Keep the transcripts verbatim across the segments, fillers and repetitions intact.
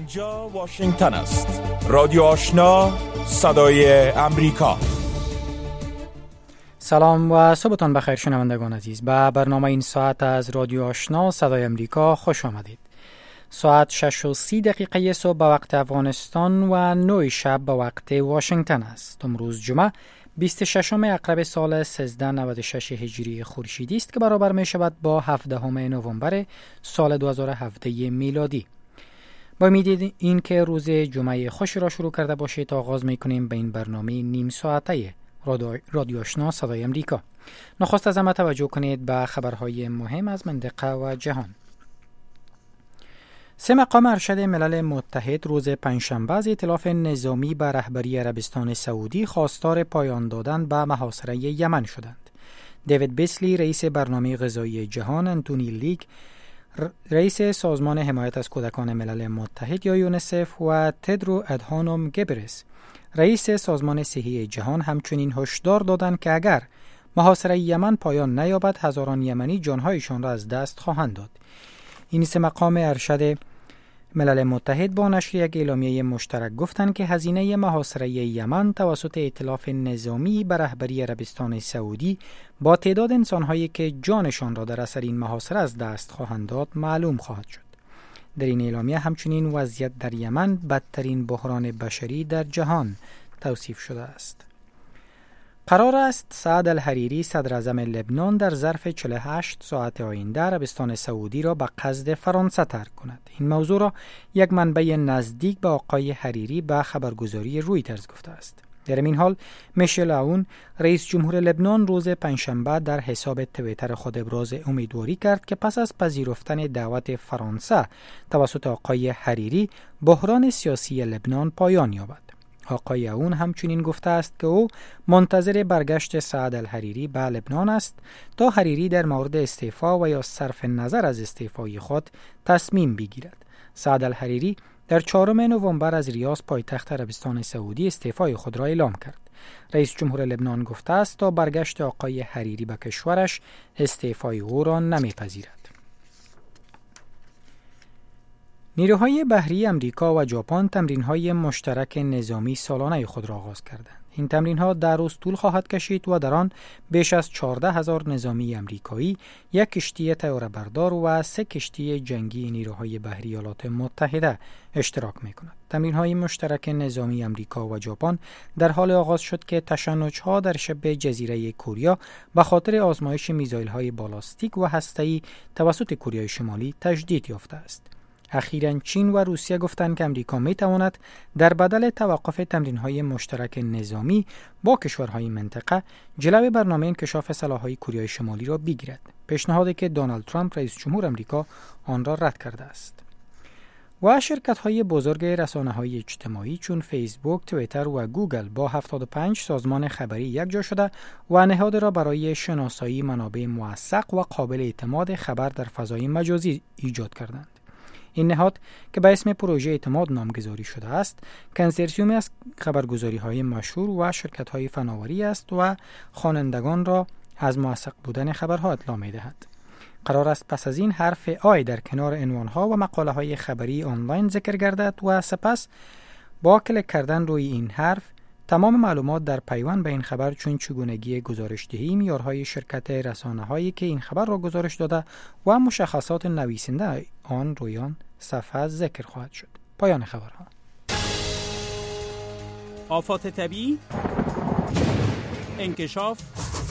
اینجا واشنگتن است. رادیو آشنا، صدای امریکا. سلام و صبحتان بخیر شنوندگان عزیز. به برنامه این ساعت از رادیو آشنا صدای امریکا خوش آمدید. ساعت شش و سی دقیقه صبح به وقت افغانستان و نه شب به وقت واشنگتن است. امروز جمعه بیست و ششم اقرب سال سیزده نود و شش هجری خورشیدی است که برابر می شود با هفدهم نوامبر سال دو هزار و هفده میلادی. با امید این که روز جمعه خوشی را شروع کرده باشید تا آغاز می کنیم به این برنامه نیم ساعته رادیو آشنا صدای امریکا. نخست از همه توجه کنید به خبرهای مهم از منطقه و جهان. سه مقام ارشد ملل متحد روز پنجشنبه از ائتلاف نظامی به رهبری عربستان سعودی خواستار پایان دادن به محاصره یمن شدند. دیوید بیسلی رئیس برنامه غذایی جهان، انتونی لیک رئیس سازمان حمایت از کودکان ملل متحد یا یونسف و تدرو ادهانوم گبرس رئیس سازمان صحی جهان همچنین هشدار دادند که اگر محاصره یمن پایان نیابد هزاران یمنی جانهایشان را از دست خواهند داد. این سه مقام ارشد ملل متحد با نشر یک اعلامیه مشترک گفتند که هزینه محاصره یمن توسط ائتلاف نظامی به رهبری عربستان سعودی با تعداد انسان‌هایی که جانشان را در اثر این محاصره از دست خواهند داد معلوم خواهد شد. در این اعلامیه همچنین وضعیت در یمن بدترین بحران بشری در جهان توصیف شده است. قرار است سعد الحریری صدر اعظم لبنان در ظرف چهل و هشت ساعت آینده عربستان سعودی را به قصد فرانسه ترک کند. این موضوع را یک منبع نزدیک به آقای حریری به خبرگزاری رویترز گفته است. در این حال میشل عون رئیس جمهور لبنان روز پنجشنبه در حساب توییتر خود ابراز امیدواری کرد که پس از پذیرفتن دعوت فرانسه توسط آقای حریری بحران سیاسی لبنان پایان یابد. آقای عون همچنین گفته است که او منتظر برگشت سعد الحریری به لبنان است تا حریری در مورد استعفا و یا صرف نظر از استعفای خود تصمیم بگیرد. سعد الحریری در چهارم نوامبر از ریاض پایتخت عربستان سعودی استعفای خود را اعلام کرد. رئیس جمهور لبنان گفته است تا برگشت آقای حریری به کشورش استعفای او را نمیپذیرد. نیروهای بحری امریکا و ژاپن تمرین‌های مشترک نظامی سالانه خود را آغاز کردند. این تمرین‌ها در روز طول خواهد کشید و در آن بیش از چهارده هزار نظامی امریکایی، یک کشتی طیاره‌بردار و سه کشتی جنگی نیروهای بحری ایالات متحده اشتراک می‌کنند. تمرین‌های مشترک نظامی امریکا و ژاپن در حال آغاز شد که تشنج‌ها در شبه جزیره کوریا به خاطر آزمایش میزایل‌های بالاستیک و هسته‌ای توسط کره شمالی تجدید یافته است. اخیراً چین و روسیه گفتند که امریکا می تواند در بدل توقف تمرین‌های مشترک نظامی با کشورهای منطقه جلوی برنامه انکشاف سلاح‌های کره شمالی را بگیرد. پیشنهادی که دونالد ترامپ رئیس جمهور امریکا آن را رد کرده است. و شرکت‌های بزرگ رسانه‌های اجتماعی چون فیسبوک، توییتر و گوگل با هفتاد و پنج سازمان خبری یکجا شده و نهاد را برای شناسایی منابع موثق و قابل اعتماد خبر در فضای مجازی ایجاد کردند. این نهاد که به اسم پروژه اعتماد نامگذاری شده است، کنسرسیومی از خبرگزاری‌های مشهور و شرکت‌های فناوری است و خوانندگان را از موثق بودن خبرها اطلاع می‌دهد. قرار است پس از این حرف آی در کنار عنوان‌ها و مقاله‌های خبری آنلاین ذکر گردد و سپس با کلیک کردن روی این حرف تمام معلومات در پیوند به این خبر چون چگونگی گزارش‌دهی، معیارهای شرکت رسانه‌هایی که این خبر را گزارش داده و مشخصات نویسنده آن روی آن صفحه ذکر خواهد شد. پایان خبرها. آفات طبیعی، انکشاف،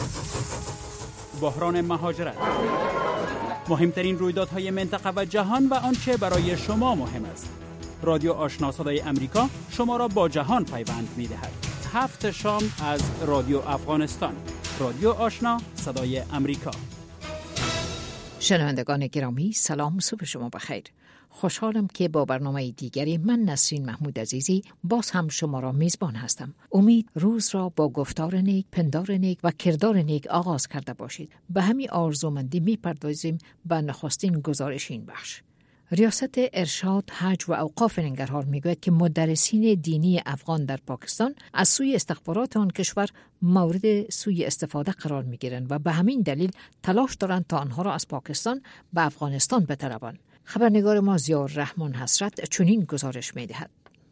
بحران مهاجرت، مهمترین رویدادهای منطقه و جهان و آنچه برای شما مهم است. رادیو آشنا صدای امریکا شما را با جهان پیوند می‌دهد. هفت شام از رادیو افغانستان. رادیو آشنا صدای امریکا. شنوندگان گرامی، سلام، صبح شما بخیر. خوشحالم که با برنامه دیگری من نسرین محمود عزیزی باز هم شما را میزبان هستم. امید روز را با گفتار نیک، پندار نیک و کردار نیک آغاز کرده باشید. به همین آرزومندی میپردازیم به نخستین گزارش این بخش. ریاست ارشاد، حج و اوقاف ننگرهار میگوید که مدرسین دینی افغان در پاکستان از سوی استخبارات آن کشور مورد سوء استفاده قرار میگیرند و به همین دلیل تلاش دارند تا آنها را از پاکستان به افغانستان بطلبند. خبرنگار ما ضیاء الرحمن حسرت چنین گزارش می‌دهد.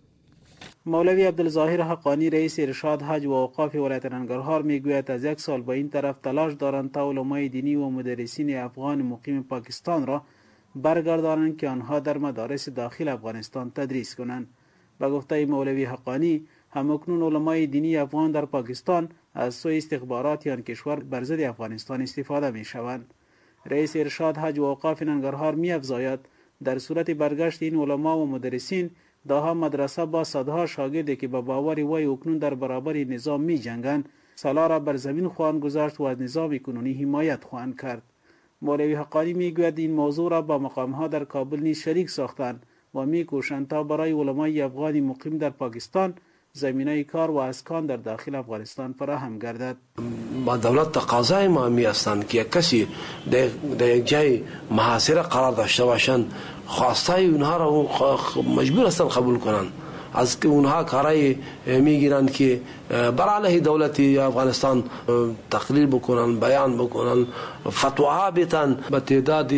مولوی عبدالظاهر حقانی رئیس ارشاد حج و اوقاف ولایت ننگرهار میگوید از یک سال به این طرف تلاش دارند تا علمای دینی و مدرسین افغان مقیم پاکستان را برگردانند که آنها در مدارس داخل افغانستان تدریس کنند. به گفته مولوی حقانی، همکنون علمای دینی افغان در پاکستان از سوی استخبارات آن کشور بر ضد افغانستان استفاده می شوند. رئیس ارشاد حج و اوقاف ننگرهار می افزاید در صورت برگشت این علما و مدرسین، داها مدرسه با صدها شاگردی که به باور وی اکنون در برابر نظام می جنگند سالا را بر زمین خواهند گذاشت و از نظام کنونی حمایت خواهند کرد. مولوی حقانی می گوید این موضوع را با مقامها در کابل نیز شریک ساختند و می کوشند تا برای علمای افغانی مقیم در پاکستان زمینه کار و اسکان در داخل افغانستان فراهم گردد. با دولت تقاضای ما می هستند که کسی در یک جای محاصره قرار داشته باشند، خواستای اونها را مجبور هستند قبول کنند. از که اونها کارای میگیرند که بر علیه دولت افغانستان تقریر بکنن، بیان بکنن، فتواها بیتن. به تعداد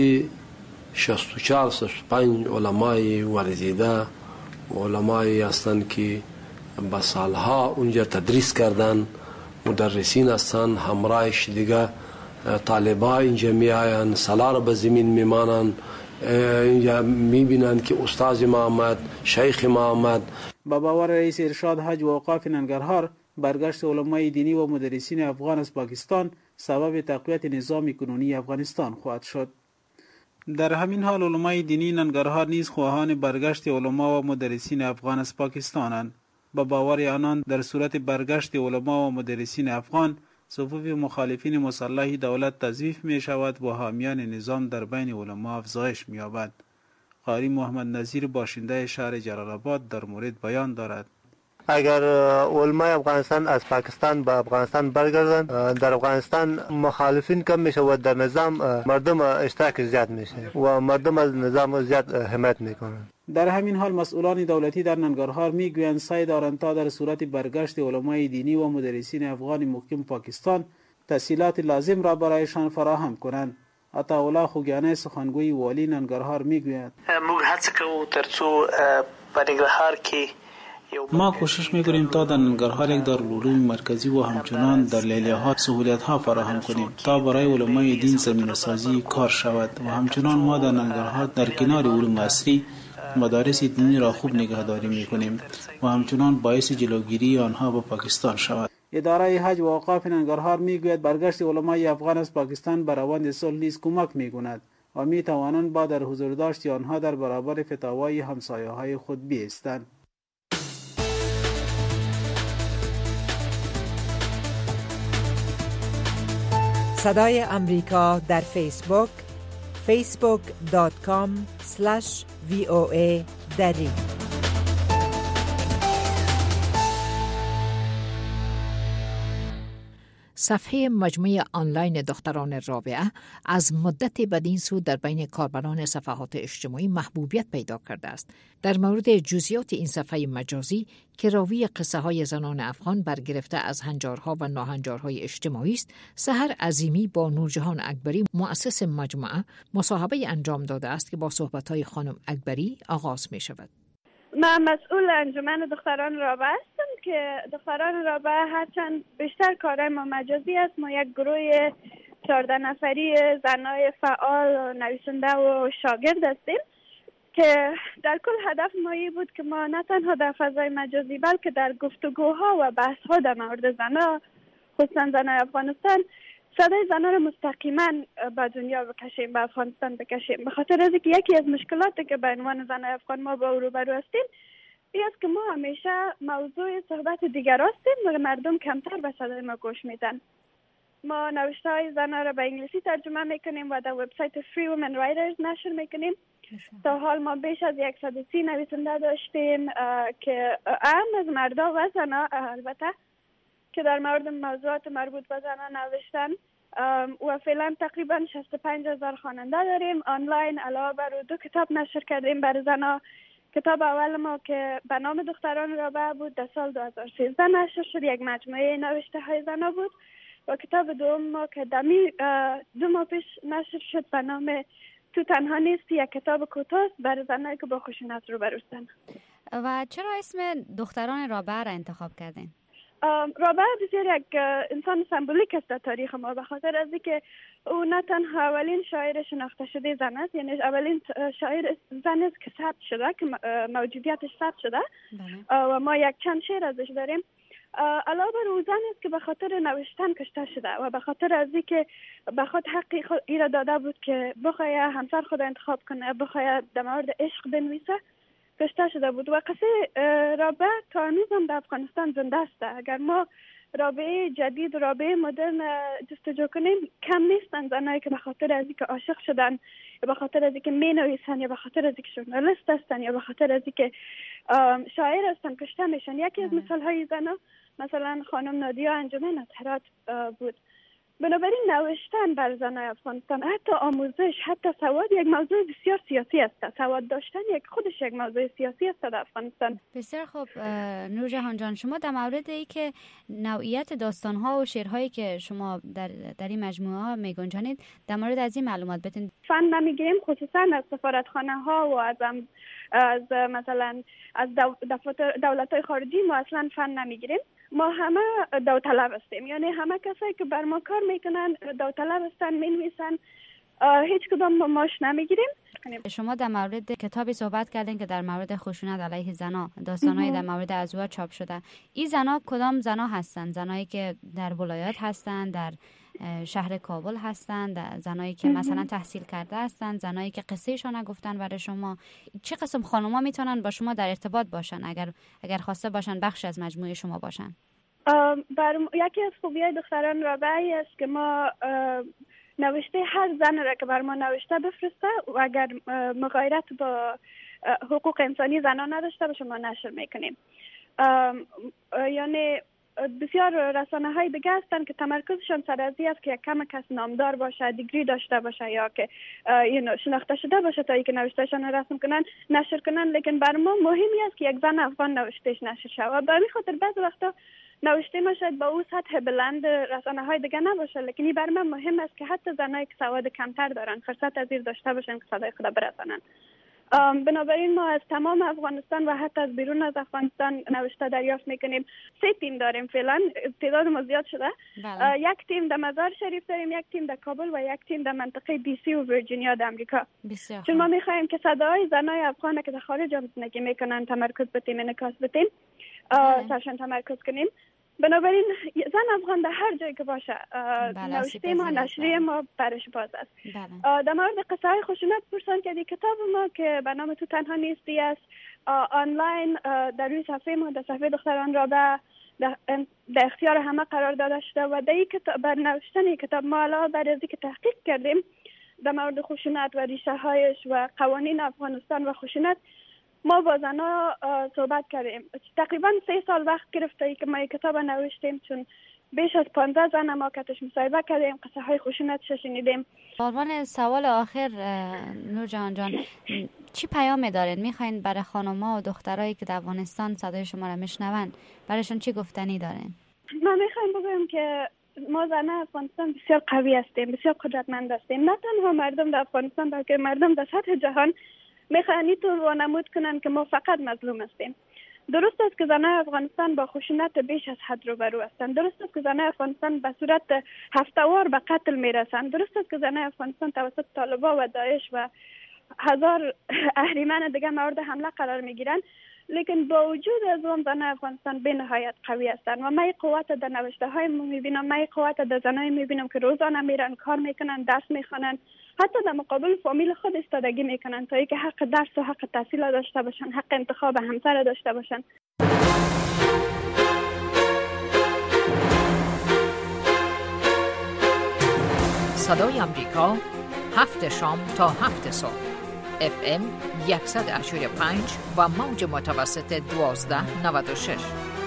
شصت و چهار شصت و پنج علمای ورزیده، علمایی هستند که با سالها اونجا تدریس کردن، مدرسین هستند، همراهش دیگه طالبای اینجا می آیند، سالا را به زمین میمانند، اینجا میبینند که استاد ما آمد، شیخ ما آمد. با باور رئیس ارشاد حج و اوقاف ننگرهار، برگشت علمای دینی و مدرسین افغان از پاکستان سبب تقویت نظام کنونی افغانستان خواهد شد. در همین حال علمای دینی ننگرهار نیز خواهان برگشت علما و مدرسین افغان از پاکستانند. با باور آنان در صورت برگشت علما و مدرسین افغان، صفوف مخالفین مسلح دولت تضعیف می شود و حامیان نظام در بین علما افزایش می یابد. قاری محمد نظیر باشنده شهر جلال آباد در مورد بیان دارد. اگر علمای افغانستان از پاکستان به افغانستان برگردند، در افغانستان مخالفین کم می شود، در نظام مردم اشتراک زیاد میشه و مردم از نظام زیاد حمایت میکنند. در همین حال مسئولان دولتی در ننگرهار میگویند سعی دارند تا در صورت برگشت علمای دینی و مدرسین افغان مقیم پاکستان تسهیلات لازم را برایشان فراهم کنند. عطاالله خوگیانی سخنگوی والی ننگرهار میگوید موږ هڅه کوو ترڅو په ننګرهار کې ما کوشش میکنیم تا در ننگرهار یک دارالعلوم مرکزی و همچنان در لیلیه‌ها سهولت‌ها فراهم کنیم تا برای علمای دین زمینه‌سازی کار شود و همچنان ما در ننگرهار در کنار علوم عصری مدارس دینی را خوب نگهداری میکنیم و همچنان باعث جلوگیری آنها به پاکستان شود. اداره حج و اوقاف ننگرهار میگوید برگشت علمای افغان از پاکستان بر روند صلح نیز کمک میکند و میتوانند با در حضور داشت آنها در برابر فتاوای همسایه‌های خود بایستند. صدای امریکا در فیسبوک فیسبوک دات کام اسلش وی او ای دری. صفحه مجموعه آنلاین دختران رابعه از مدت بدین سو در بین کاربران صفحات اجتماعی محبوبیت پیدا کرده است. در مورد جزئیات این صفحه مجازی که راوی قصه های زنان افغان برگرفته از هنجارها و ناهنجارهای اجتماعی است، سحر عظیمی با نورجهان اکبری مؤسس مجموعه مصاحبه انجام داده است که با صحبت‌های خانم اکبری آغاز می شود. من مسئول انجمن دختران رابعه هستم که دختران رابعه هرچند بیشتر کارهای ما مجازی است. ما یک گروه چهارده نفری زنای فعال و نویسنده و شاگرد هستیم که در کل هدف ما این بود که ما نه تنها در فضای مجازی بلکه در گفتگوها و بحث‌ها در مورد زنها، خصوصا زنای افغانستان، صدای زنان را مستقیما به دنیا بکشیم، به افغانستان بکشیم. به خاطر از اینکه یکی از مشکلاتی که به عنوان زنای افغان ما با او روبرو هستیم این است که ما همیشه موضوع صحبت دیگر هستیم و مردم کمتر به صدای ما گوش میدن. ما نوشته های زنها را به انگلیسی ترجمه میکنیم و در وبسایت Free Women Writers نشر میکنیم. تا حال ما بیش از صد و سی نویسنده داشتیم که هم از مردا و زنها البته که در مورد موضوعات مربوط به زنان نوشتن و فعلا تقریبا شصت و پنج هزار خواننده داریم. آنلاین علاوه بر دو کتاب نشر کردیم برای زنها. کتاب اول ما که به نام دختران رابعه بود در سال دو هزار و سیزده نشر شد، یک مجموعه نوشته های زنها بود. و کتاب دوم ما که دمی دو ماه پیش نشر شد به نام تو تنها نیست یک کتاب کوتاه برای زنایی که با خشونت روبرو هستند. و چرا اسم دختران رابعه را انتخاب کردین؟ رابعه بسیار یک انسان سمبولیک است در تاریخ ما، به خاطر از اینکه او نه تنها اولین شاعر شناخته شده زن است، یعنی اولین شاعر زن است که ثبت شده، که موجودیتش ثبت شده و ما یک چند شعر ازش داریم. علاوه بر او زن است که به خاطر نوشتن کشته شده و به خاطر از اینکه به خود حقی خود ایرا داده بود که بخواد همسر خود انتخاب کنه، بخواد در مورد عشق بنویسه، کشته شده بود. و قصه رابعه تا هنوز هم در افغانستان زنده است. اگر ما رابعه جدید، رابعه مدرن جستجو کنیم، کم نیستن زنایی که به خاطر از اینکه عاشق شدن، یا به خاطر از اینکه می نویسن، یا به خاطر از اینکه ژورنالیست هستن، یا به خاطر از اینکه شاعر هستن کشته میشن. یکی از مثال های زنا مثلا خانم نادیا انجمن از هرات بود. بنابراین نوشتن بر زنای افغانستان، حتی آموزش، حتی سواد، یک موضوع بسیار سیاسی است. سواد داشتن یک خودش یک موضوع سیاسی است در افغانستان. بسیار خوب. نور جهان جان، شما در مورد ای که نوعیت داستان‌ها و شعرهایی که شما در در این مجموعه ها میگنجانید، در مورد از این معلومات بدین. فن نمیگیریم، خصوصا از سفارتخانه‌ها و از از مثلا از دفاتر دولت‌های خارجی ما اصلا فن نمیگیریم. ما همه داوطلب هستیم، یعنی همه کسایی که بر ما کار میکنن داوطلب هستن، مینویسن، هیچ کدام ما ماش نمیگیریم. شما در مورد کتابی صحبت کردین که در مورد خشونت علیه زنا، داستان‌های در مورد ازوا چاپ شده. این زنا کدام زنا هستن؟ زنایی که در ولایات هستن، در شهر کابل هستند، زنایی که مثلا تحصیل کرده هستند، زنایی که قصهشون نگفتن برای شما. چه قسم خانوما میتونن با شما در ارتباط باشن اگر اگر خواسته باشن بخش از مجموعه شما باشن؟ بر یکی از خوبی‌های دختران رابعه است که ما نوشته هر زن را که بر ما نوشته بفرسته و اگر مغایرت با حقوق انسانی زنان نداشته باشه ما نشر میکنیم. یعنی بسیار رسانه های دیگه هستن که تمرکزشان سر از است که یک کم کس نامدار باشه، دیگری داشته باشه یا که شناخته شده باشه تا اینکه نوشتهشان رسم کنن، نشر کنن. لیکن بر ما مهمی است که یک زن افغان نوشتهش نشر شه و به همین خاطر بعضی وقتا نوشته ما شاید با او سطح بلند رسانه های دیگه نباشه، لیکن این بر من مهم است که حتی زنایی که سواد کمتر دارن فرصت از این داشته باشن که صدای خود برسانن. بنابراین ما از تمام افغانستان و حتی از بیرون از افغانستان نوشته دریافت میکنیم. سه تیم داریم فعلا، تعداد ما زیاد شده. بله. یک تیم در مزار شریف داریم، یک تیم در کابل و یک تیم در منطقه دی سی و ویرجینیا در امریکا. بسیار چون ما میخوایم که صدای زنای افغان که در خارج هم زندگی میکنن تمرکز بتیم، انعکاس بتیم، سرشان تمرکز کنیم. بنابراین زن افغان در هر جایی که باشه نوشته ما، نشریه ما برش باز است. بله. در مورد قصه های خشونت پرسان کردی، کتاب ما که به نام تو تنها نیستی است آنلاین در روی صفحه ما، در صفحه دختران رابعه در اختیار همه قرار داده شده و در این کتاب بر نوشتن این کتاب ما علاوه بر از که تحقیق کردیم در مورد خشونت و ریشه هایش و قوانین افغانستان و خشونت، ما با زنها صحبت کردیم. تقریبا سه سال وقت گرفته که ما یک کتاب نوشتیم، چون بیش از پانزده زن ما کتش مصاحبه کردیم، قصه های خشونتش شنیدیم. به عنوان سوال آخر نور جهان جان، چی پیام دارین میخواین برای خانم‌ها و دخترایی که در افغانستان صدای شما را میشنون، برایشون چی گفتنی دارین؟ ما میخوایم بگویم که ما زنان افغانستان بسیار قوی هستیم، بسیار قدرتمند هستیم. نه تنها مردم در افغانستان بلکه مردم در سطح جهان میخوان اینطور وانمود کنن که ما فقط مظلوم هستیم. درست است که زنان افغانستان با خشونت بیش از حد روبرو هستند. درست است که زنان افغانستان به صورت هفته‌وار به قتل میرسند. درست است که زنان افغانستان توسط طالبان و داعش و هزار اهریمن دیگه مورد حمله قرار میگیرند. لیکن با وجود از اون زنان افغانستان به نهایت قوی هستند و من قوت در نوشته های ما میبینم، من قوت در زنای میبینم که روزانه میرن کار میکنن، درس میخونن، حتی در مقابل فامیل خود ایستادگی میکنن تا اینکه حق درس و حق تحصیل داشته باشن، حق انتخاب همسر داشته باشن. صدای امریکا، هفت شام تا هفت صبح، اف ام صد و هشتاد و پنج و موج متوسط دوازده نود و شش.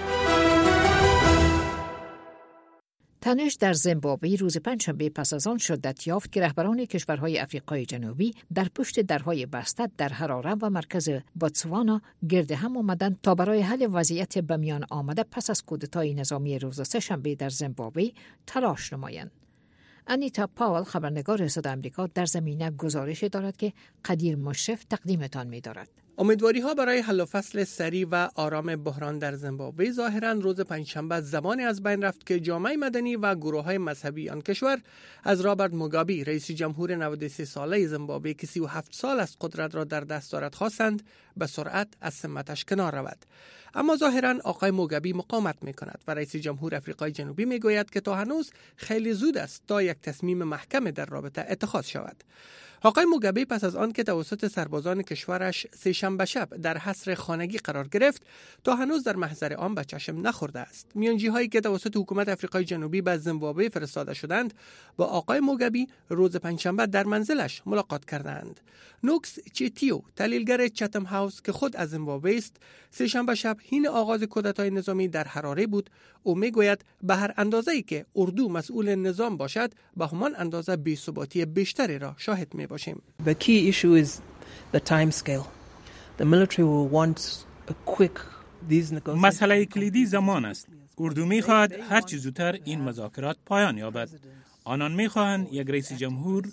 تنش در زیمبابوه روز پنجشنبه پس از آن شدت یافت که رهبران کشورهای افریقای جنوبی در پشت درهای بسته در حراره و مرکز بوتسوانا گرد هم آمدند تا برای حل وضعیت به میان آمده پس از کودتای نظامی روز سه‌شنبه در زیمبابوه تلاش نمایند. انیتا پاول خبرنگار صدای آمریکا در زمینه گزارش دارد که قدیر مشرف تقدیمتان می دارد. امیدواری ها برای حل و فصل سریع و آرام بحران در زیمبابوه ظاهراً روز پنجشنبه زمانی از بین رفت که جامعه مدنی و گروه های مذهبی آن کشور از رابرت موگابی رئیس جمهور نود و سه ساله زیمبابوه که سی و هفت سال از قدرت را در دست دارد خواستند به سرعت از سمتش کنار رود. اما ظاهراً آقای موگابی مقاومت می‌کند و رئیس جمهور آفریقای جنوبی می‌گوید که تا هنوز خیلی زود است تا یک تصمیم محکم در رابطه اتخاذ شود. آقای موگابی پس از آن که توسط سربازان کشورش سه‌شنبه شب در حصر خانگی قرار گرفت تا هنوز در محضر آن به چشم نخورده است. میانجی‌هایی که توسط حکومت آفریقای جنوبی به زیمبابوه فرستاده شدند با آقای موگابی روز پنجشنبه در منزلش ملاقات کردند. نوکس چیتیو تحلیلگر چتم هاوس که خود از زیمبابوه است سه‌شنبه شب حین آغاز کودتای نظامی در حراره بود. او میگوید به هر اندازه‌ای که اردو مسئول نظام باشد به همان اندازه بی‌ثباتی بیشتری را شاهد می باشیم. The key issue is the time scale. The military will want a quick these negotiations. مسئله کلیدی زمان است. اردو می‌خواهد هر چه زودتر این مذاکرات پایان یابد. آنان می‌خواهند یک رئیس جمهور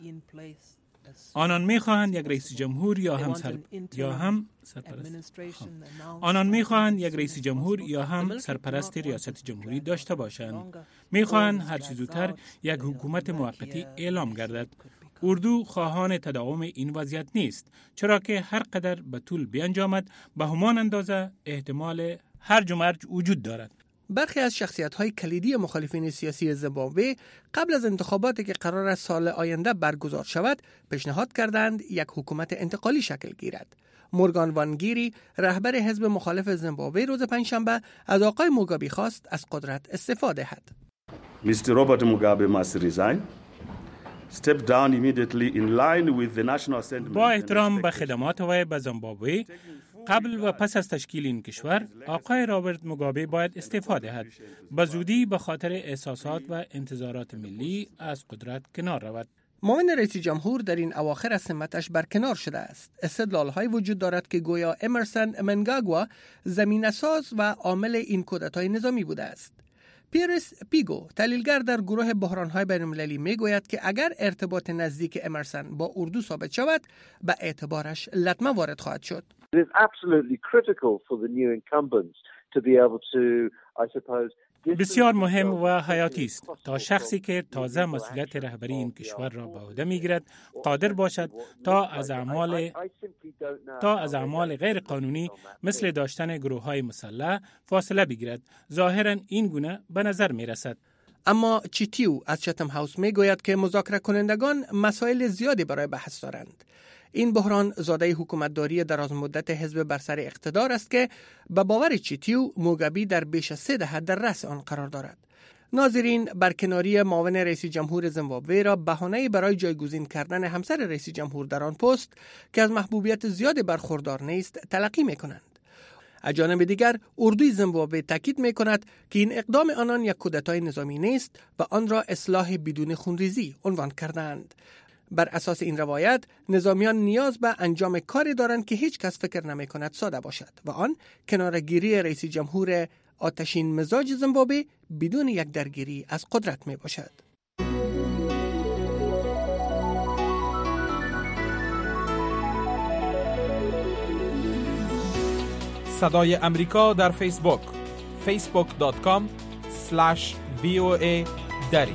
آنان می‌خواهند یک رئیس جمهور یا هم سر یا هم سرپرست آنان می‌خواهند یک رئیس جمهور یا هم سرپرست ریاست جمهوری داشته باشند. می‌خواهند هر چه زودتر یک حکومت موقتی اعلام گردد. اردو خواهان تداوم این وضعیت نیست، چرا که هر قدر به طول بیانجامد به همان اندازه احتمال هرج و مرج وجود دارد. برخی از شخصیت‌های کلیدی مخالفین سیاسی زیمبابوه قبل از انتخاباتی که قرار است سال آینده برگزار شود پیشنهاد کردند یک حکومت انتقالی شکل گیرد. مورگان وانگیری رهبر حزب مخالف زیمبابوه روز پنجشنبه از آقای موگابی خواست از قدرت استفاده دهد. میستر رابرت موگابی must resign. Step down immediately in line with the national sentiment. با احترام به خدمات وی به زیمبابوه قبل و پس از تشکیل این کشور آقای رابرت موگابی باید استعفا دهد. به زودی به خاطر احساسات و انتظارات ملی از قدرت کنار رود. معاون رئیس جمهور در این اواخر از سمتش برکنار شده است. استدلال‌های وجود دارد که گویا امرسن منگاگوا زمینه‌ساز و عامل این کودتای نظامی بوده است. پیرس پیگو تحلیلگر در گروه بحران‌های بین‌المللی میگوید که اگر ارتباط نزدیک امرسن با اردو ثابت شود به اعتبارش لطمه وارد خواهد شد. It is absolutely critical for the new incumbents to be able to, I suppose, بسیار مهم و حیاتی است تا شخصی که تازه مسئولیت رهبری این کشور را به عهده میگیرد قادر باشد تا از اعمال تا از اعمال غیر قانونی مثل داشتن گروه‌های مسلح فاصله بگیرد. ظاهراً این گونه به نظر می رسد. اما چیتیو از چتم هاوس می گوید که مذاکره کنندگان مسائل زیادی برای بحث دارند. این بحران زاده حکومتداری دراز مدت حزب بر سر اقتدار است که به باور چیتیو موگابی در بیش از سه دهه در رأس آن قرار دارد. ناظرین برکناری معاون رئیس جمهور زیمبابوه را بهانه‌ای برای جایگزین کردن همسر رئیس جمهور در آن پست که از محبوبیت زیادی برخوردار نیست تلقی می‌کنند. از جانب دیگر اردوی زیمبابوه تاکید می‌کند که این اقدام آنان یک کودتای نظامی نیست و آن را اصلاح بدون خونریزی عنوان کردند. بر اساس این روایت نظامیان نیاز به انجام کاری دارند که هیچ کس فکر نمی کند ساده باشد و آن کناره‌گیری رئیس جمهور آتشین مزاج زیمبابوه بدون یک درگیری از قدرت می باشد. صدای امریکا در فیسبوک فیسبوک دات کام اسلش وی او ای دری.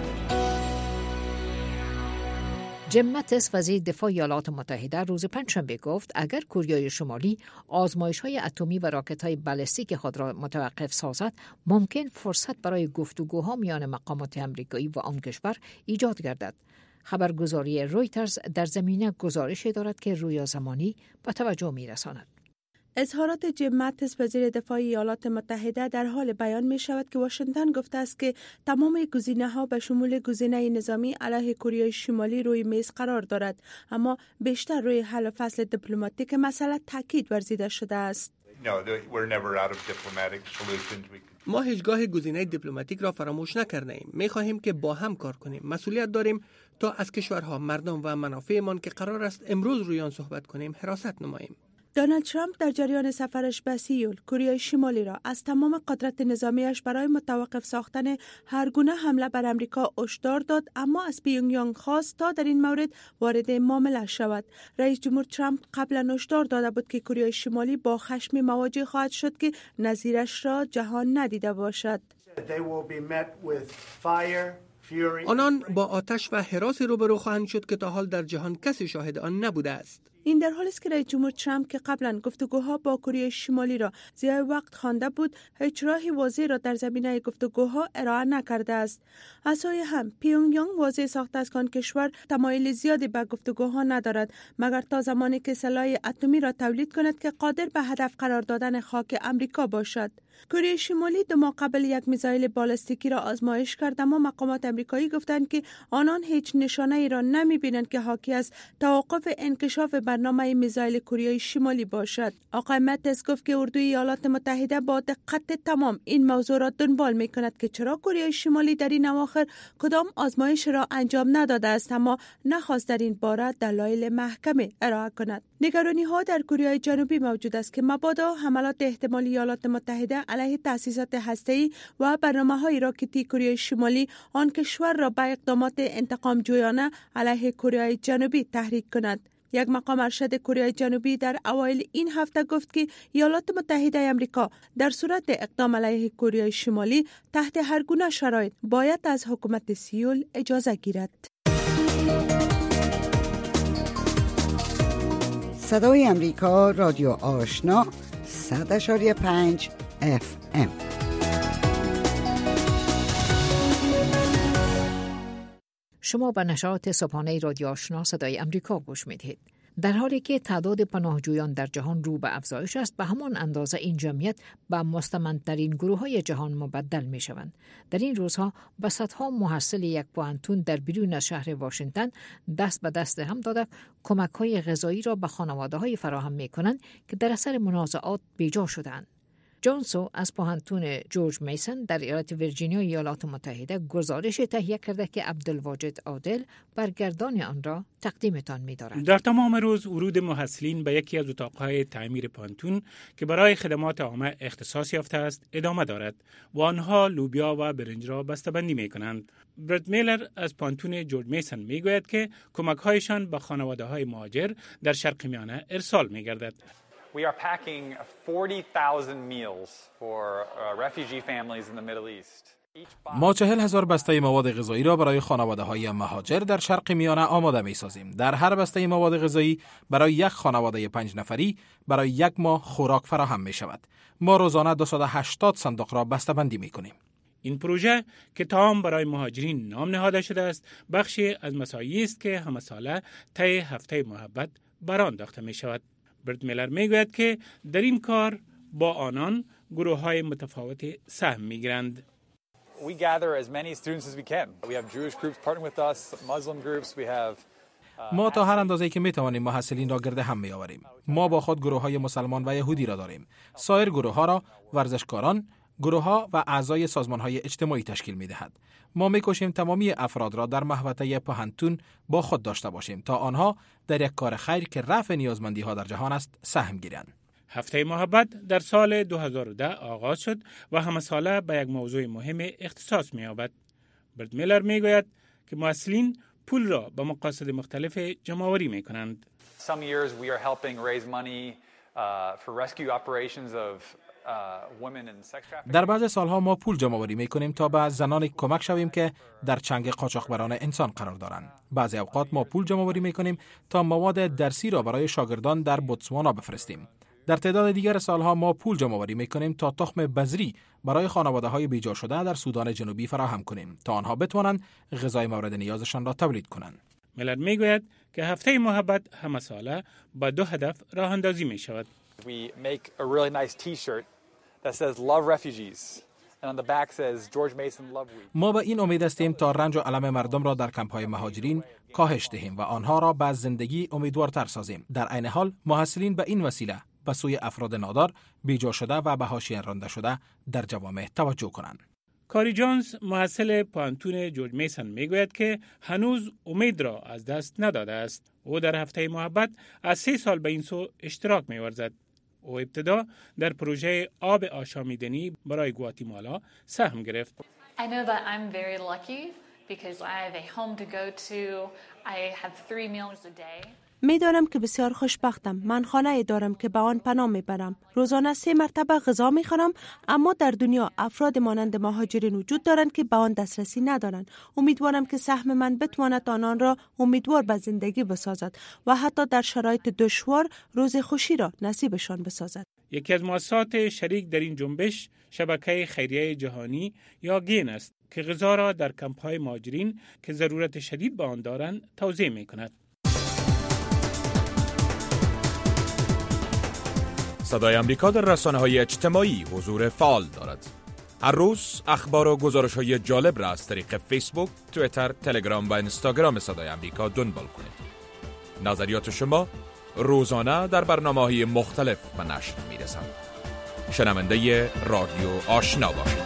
جیم ماتیس وزیر دفاع ایالات متحده روز پنجشنبه گفت اگر کوریای شمالی آزمایش‌های اتمی و راکت‌های بالستیک خود را متوقف سازد ممکن فرصت برای گفتگوها میان مقامات آمریکایی و آن کشور ایجاد گردد. خبرگزاری رویترز در زمینه گزارش دارد که رویا زمانی به توجه می‌رساند. اظهارات جیم ماتیس وزیر دفاع ایالات متحده در حال بیان می شود که واشنگتن گفته است که تمام گزینه‌ها به شمول گزینه نظامی علیه کره شمالی روی میز قرار دارد، اما بیشتر روی حل و فصل دیپلماتیک مسئله تاکید ورزیده شده است. ما هیچگاه گزینه دیپلماتیک را فراموش نکرده ایم. می خواهیم که با هم کار کنیم. مسئولیت داریم تا از کشورها، مردم و منافعمان که قرار است امروز روی آن صحبت کنیم حراست نماییم. دونالد ترامپ در جریان سفرش به سیول کره شمالی را از تمام قدرت نظامیش برای متوقف ساختن هر گونه حمله بر آمریکا هشدار داد، اما از پیونگ یانگ خواست تا در این مورد وارد معامله شود. رئیس جمهور ترامپ قبلا هشدار داده بود که کره شمالی با خشم مواجه خواهد شد که نظیرش را جهان ندیده باشد. آنان با آتش و هراس روبرو خواهند شد که تا حال در جهان کسی شاهد آن نبوده است. این در حالی است که رئیس جمهور ترامپ که قبلا گفتگوها با کره شمالی را ضیاع وقت خوانده بود، هیچ راهی واضح را در زمینه گفتگوها ارائه نکرده است. از سوی هم پیونگ یانگ واضح ساخته است که آن کشور تمایل زیادی به گفتگوها ندارد مگر تا زمانی که سلاح اتمی را تولید کند که قادر به هدف قرار دادن خاک آمریکا باشد. کره شمالی دو ماه قبل یک میزایل بالستیکی را آزمایش کرد، اما مقامات آمریکایی گفتند که آنان هیچ نشانه ای را نمی‌بینند که حاکی از توقف انکشاف برنامه میزایل کره شمالی باشد. آقای متس گفت که اردوی ایالات متحده با دقت تمام این موضوع را دنبال می‌کند که چرا کره شمالی در این اواخر کدام آزمایش را انجام نداده است، اما نخواست در این باره دلایل محکمه ارائه کند. نگرانی‌ها در کره جنوبی موجود است که مبادا حملات احتمالی ایالات متحده علیه تأسیسات هسته‌ای و برنامه‌های راکتی کره شمالی آن کشور را به اقدامات انتقام جویانه علیه کره جنوبی تحریک کند. یک مقام ارشد کره جنوبی در اوایل این هفته گفت که ایالات متحده آمریکا در صورت اقدام علیه کره شمالی تحت هر گونه شرایط باید از حکومت سیول اجازه گیرد. صدای امریکا، رادیو آشنا، صد اشاری پنج اف ام. شما به نشرات صبحانه رادیو آشنا صدای امریکا گوش میدهید. در حالی که تعداد پناهجویان در جهان رو به افزایش است، به همان اندازه این جمعیت به مستمندترین گروه‌های جهان مبدل می‌شوند. در این روزها به صدها محصل یک پوهنتون در بیرون از شهر واشنگتن دست به دست هم داده کمک‌های غذایی را به خانواده‌های فراهم می‌کنند که در اثر منازعات بیجا شدند. جانسو از پوهنتون جورج میسن در ایالت ویرجینیا ایالات متحده گزارش تهیه کرده که عبدالواجد عادل برگردان آن را تقدیمتان می‌دارد. در تمام روز ورود محصلین به یکی از اتاق‌های تعمیر پوهنتون که برای خدمات عامه اختصاص یافته است ادامه دارد و آنها لوبیا و برنج را بسته‌بندی می‌کنند. برت میلر از پوهنتون جورج میسن می‌گوید که کمک‌هایشان به خانواده‌های مهاجر در شرق میانه ارسال می‌گردد. We are packing forty thousand meals for uh, refugee families in the Middle East. ما چهل هزار بسته مواد غذایی را برای خانواده‌های مهاجر در شرق میانه آماده می‌سازیم. در هر بسته مواد غذایی برای یک خانواده پنج نفری برای یک ماه خوراک فراهم می‌شود. ما روزانه دویست و هشتاد صندوق را بسته‌بندی می‌کنیم. این پروژه که طعام برای مهاجرین نام نهاده شده است، بخشی از مساعی است که همه ساله طی هفته محبت برآن انداخته می‌شود. برت میلر میگوید که در این کار با آنان گروه‌های متفاوت سهم می‌گیرند. We gather as many students as we can. We have Jewish groups partnering with us, Muslim groups, we have ما تا هر اندازه‌ای که می‌توانیم محصلین را گرد هم می‌آوریم. ما با خود گروه‌های مسلمان و یهودی را داریم. سایر گروه‌ها را ورزشکاران، گروه‌ها و اعضای سازمان‌های اجتماعی تشکیل می‌دهد. ما می‌کوشیم تمامی افراد را در محوطه پوهنتون با خود داشته باشیم تا آنها در یک کار خیر که رفع نیازمندی‌ها در جهان است سهم گیرند. هفته محبت در سال دو هزار و ده آغاز شد و همه ساله به یک موضوع مهم اختصاص می‌یابد. برت میلر می‌گوید که مسئولین پول را به مقاصد مختلف جمع‌آوری می‌کنند. Some years we are helping raise money uh, for rescue operations of در بعض سالها ما پول جمع‌آوری می‌کنیم تا به زنان کمک شویم که در چنگ قاچاقبران انسان قرار دارند. بعضی اوقات ما پول جمع‌آوری می‌کنیم تا مواد درسی را برای شاگردان در بوتسوانا بفرستیم. در تعداد دیگر سالها ما پول جمع‌آوری می‌کنیم تا تخم بذری برای خانواده‌های بیجا شده در سودان جنوبی فراهم کنیم تا آنها بتوانند غذای مورد نیازشان را تولید کنند. میلر میگوید که هفته محبت همه ساله با دو هدف راه اندازی می‌شود. We make a really nice t-shirt that says love refugees and on the back says George Mason love week. ما به این امید هستیم تا رنج و الم مردم را در کمپ‌های مهاجرین کاهش دهیم و آنها را به زندگی امیدوارتر سازیم. در عین حال محصلین به این وسیله به سوی افراد نادار، بیجا شده و به حاشیه رانده شده در جوامع توجه کنند. کاری جونز محصل پوهنتون جورج میسن میگوید که هنوز امید را از دست نداده است او در هفته محبت از سه سال به این سو اشتراک می ورزد. او ابتدا در پروژه آب آشامیدنی برای گواتیمالا سهم گرفت. I know that I'm very lucky because I have a home to go to. I have three meals a day. میدانم که بسیار خوشبختم. من خانه دارم که به آن پناه میبرم. روزانه سه مرتبه غذا میخورم، اما در دنیا افراد مانند مهاجرین وجود دارند که به آن دسترسی ندارند. امیدوارم که سهم من بتواند آنان را امیدوار به زندگی بسازد و حتی در شرایط دشوار روز خوشی را نصیبشان بسازد. یکی از مؤسسات شریک در این جنبش شبکه خیریه جهانی یا گین است که غذا را در کمپ‌های مهاجرین که ضرورت شدید به آن دارند توزیع می‌کند. صدای امریکا در رسانه‌های اجتماعی حضور فعال دارد. هر روز اخبار و گزارش‌های جالب را از طریق فیسبوک، توییتر، تلگرام و اینستاگرام صدای امریکا دنبال کنید. نظریات شما روزانه در برنامه‌های مختلف به نشر می‌رسند. شنونده رادیو آشنا باشید.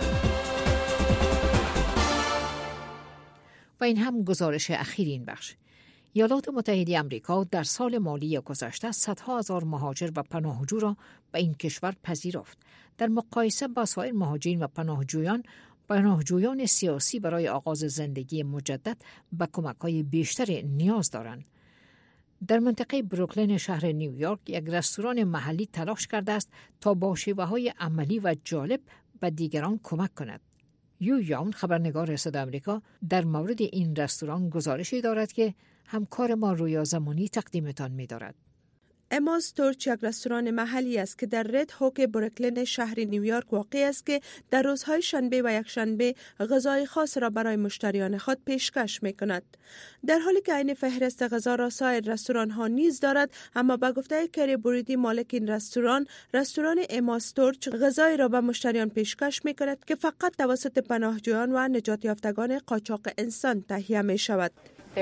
و این هم گزارش اخیر این بخش. ایالات متحده آمریکا در سال مالی گذشته صدها هزار مهاجر و پناهجو را به این کشور پذیرفت. در مقایسه با سایر مهاجرین و پناهجویان، پناهجویان سیاسی برای آغاز زندگی مجدد به کمک‌های بیشتری نیاز دارند. در منطقه بروکلین شهر نیویورک یک رستوران محلی تلاش کرده است تا با شیوه‌های عملی و جالب به دیگران کمک کند. یو یاون خبرنگار صدای آمریکا در مورد این رستوران گزارشی دارد که همکار ما رویا زمانی تقدیمتان می‌دارد. اماز تورچ یک رستوران محلی است که در رد هوک بروکلین شهر نیویورک واقع است که در روزهای شنبه و یکشنبه غذای خاص را برای مشتریان خود پیشکش می‌کند. در حالی که این فهرست غذا را سایر رستوران‌ها نیز دارد، اما به گفته کری بوریدی مالک این رستوران، رستوران اماز تورچ غذایی را به مشتریان پیشکش می‌کند که فقط توسط پناهجویان و نجات یافتگان قاچاق انسان تهیه می‌شود.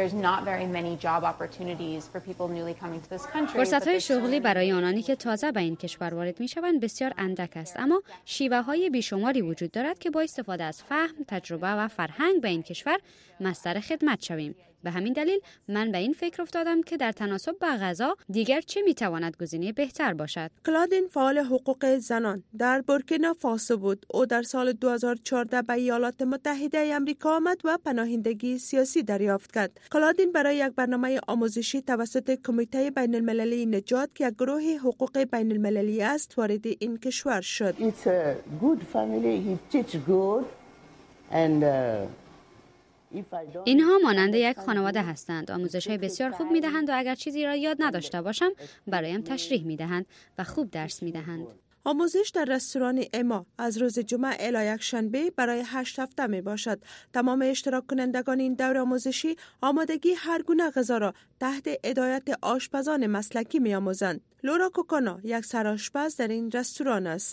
فرصت‌های شغلی برای آنانی که تازه به این کشور وارد می‌شوند بسیار اندک است، اما شیوه‌های بیشماری وجود دارد که با استفاده از فهم، تجربه و فرهنگ به این کشور مصدر خدمت شویم. به همین دلیل من به این فکر افتادم که در تناسب با غذا دیگر چه میتواند گزینه بهتر باشد. کلادین فعال حقوق زنان در بورکینا فاسو بود. او در سال دو هزار و چهارده به ایالات متحده آمریکا آمد و پناهندگی سیاسی دریافت کرد. کلادین برای یک برنامه آموزشی توسط کمیته بین المللی نجات که یک گروه حقوق بین المللی است وارد این کشور شد. It's a good family. He teach good and uh... اینها مانند یک خانواده هستند. آموزش‌های بسیار خوب می‌دهند و اگر چیزی را یاد نداشته باشم برایم تشریح می‌دهند و خوب درس می‌دهند. آموزش در رستوران اما از روز جمعه الی یکشنبه برای هشت هفته می باشد. تمام اشتراک کنندگان این دور آموزشی آمادگی هر گونه غذا را تحت هدایت آشپزان مسلکی می آموزند. لورا کوکانا یک سرآشپز در این رستوران است.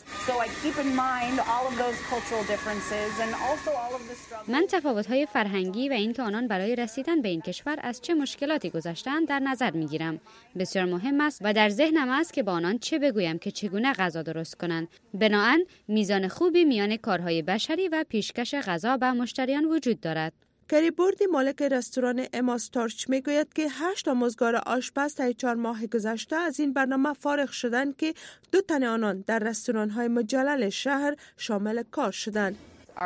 من تفاوت‌های فرهنگی و اینکه آنان برای رسیدن به این کشور از چه مشکلاتی گذشتند در نظر می‌گیرم. بسیار مهم است و در ذهنم است که با آنان چه بگویم که چگونه غذا درست کنند. بنابراین میزان خوبی میان کارهای بشری و پیشکش غذا به مشتریان وجود دارد. کری بوردی مالک رستوران اماز تورچ میگوید که هشت آموزگار آشپز طی چهار ماه گذشته از این برنامه فارغ شدند که دو تن آنان در رستوران‌های مجلل شهر شامل کار شدند.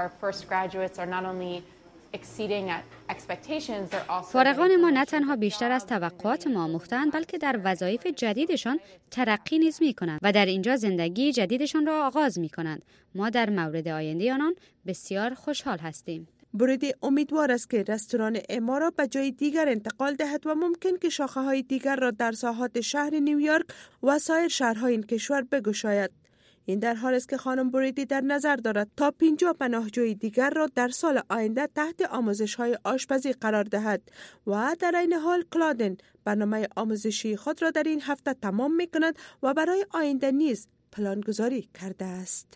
فارغان ما نه تنها بیشتر از توقعات ما آموختند بلکه در وظایف جدیدشان ترقی نیز می‌کنند و در اینجا زندگی جدیدشان را آغاز می‌کنند. ما در مورد آینده آنان بسیار خوشحال هستیم. بوریدی امیدوار است که رستوران اما را به جای دیگر انتقال دهد و ممکن که شاخه‌های دیگر را در ساحات شهر نیویورک و سایر شهرهای این کشور بگشاید. این در حال است که خانم بوریدی در نظر دارد تا پنجاه پناهجوی دیگر را در سال آینده تحت آموزش‌های آشپزی قرار دهد و در این حال کلادن برنامه آموزشی خود را در این هفته تمام می‌کند و برای آینده نیز پلانگذاری کرده است.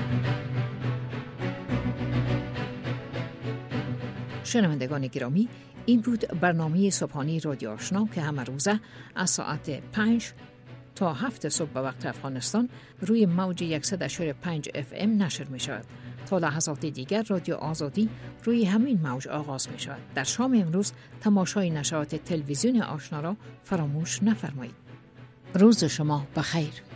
شنوندگان گرامی، این بود برنامه صبحانه رادیو آشنا که همه روزه از ساعت پنج تا هفت صبح به وقت افغانستان روی موج صد و پنج اف ام نشر می شود. تا لحظات دیگر رادیو آزادی روی همین موج آغاز می شود. در شام امروز تماشای نشرات تلویزیون آشنا را فراموش نفرمایید. روز شما بخیر.